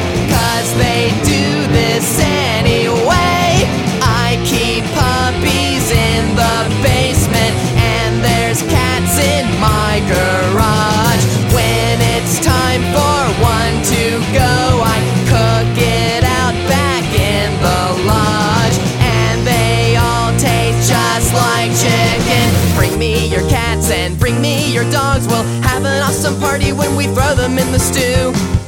'cause they do this anyway. I keep puppies in the basement, and there's cats in my garage. When it's time for one to go, I cook it out back in the lodge, and they all taste just like chicken. Bring me your cats and bring me your dogs. We'll have an awesome party when we throw them in the stew.